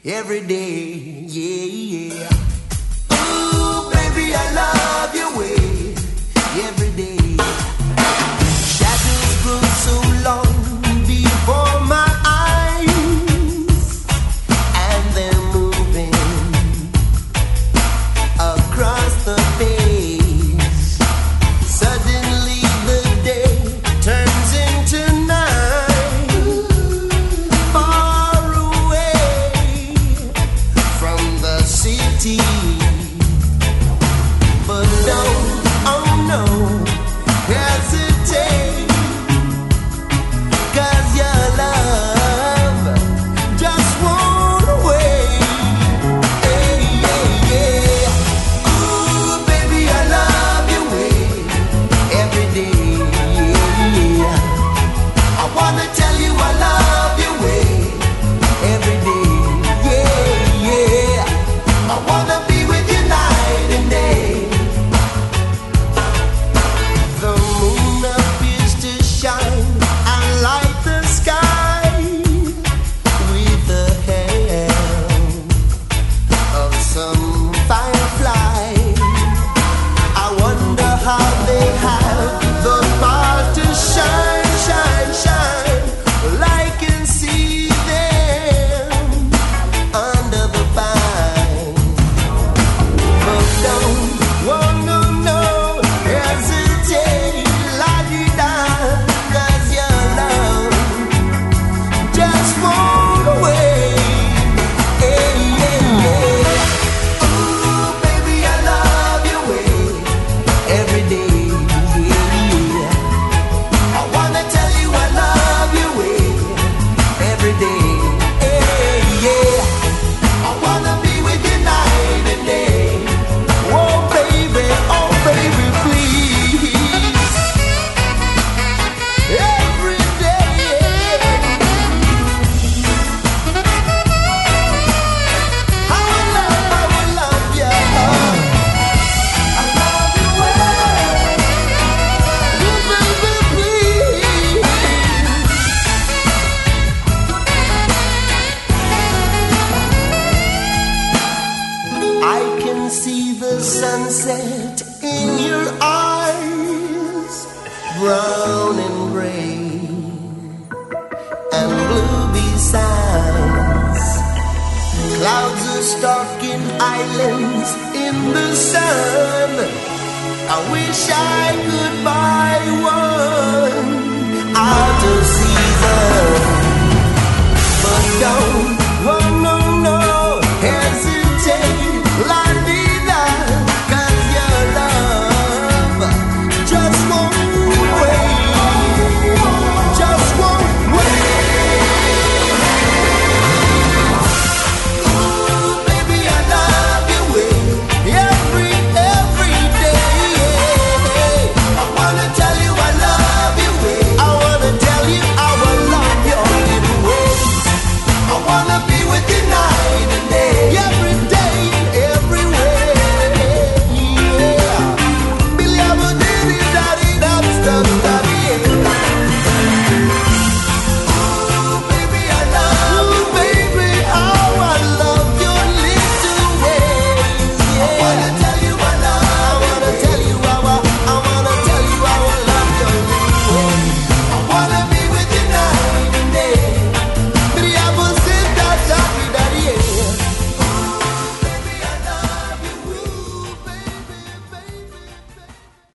every day. Yeah, yeah. Ooh, baby, I love your way every day. Shadows grow so long before my eyes, and they're moving across the face. Suddenly the day turns into night, far away from the city. But don't, oh no, hesitate, 'cause your love just won't wait. Hey, yeah, yeah. Ooh, baby, I love your way every day. Yeah. I wanna tell you I love your way every day. Yeah, yeah. I wanna be with you night and day. The moon appears to shine and light the sky with the help of some firefly. I wonder how they have the power to shine, shine, shine. Well, I can see them under the vine. But don't, oh no, no, hesitate, la-di-da, 'cause your love just won't wait. Hey, yeah, yeah. Ooh, baby, I love your way every day. Yeah. I wanna tell you I love your way every day. Hey, yeah. I wanna be with you night and day. Oh baby, please. Every day. I will love you. I love you well. Oh baby, please. I can see the sunset in your eyes, brown and gray and blue besides. Clouds are stalking islands in the sun. I wish I could buy one out of season.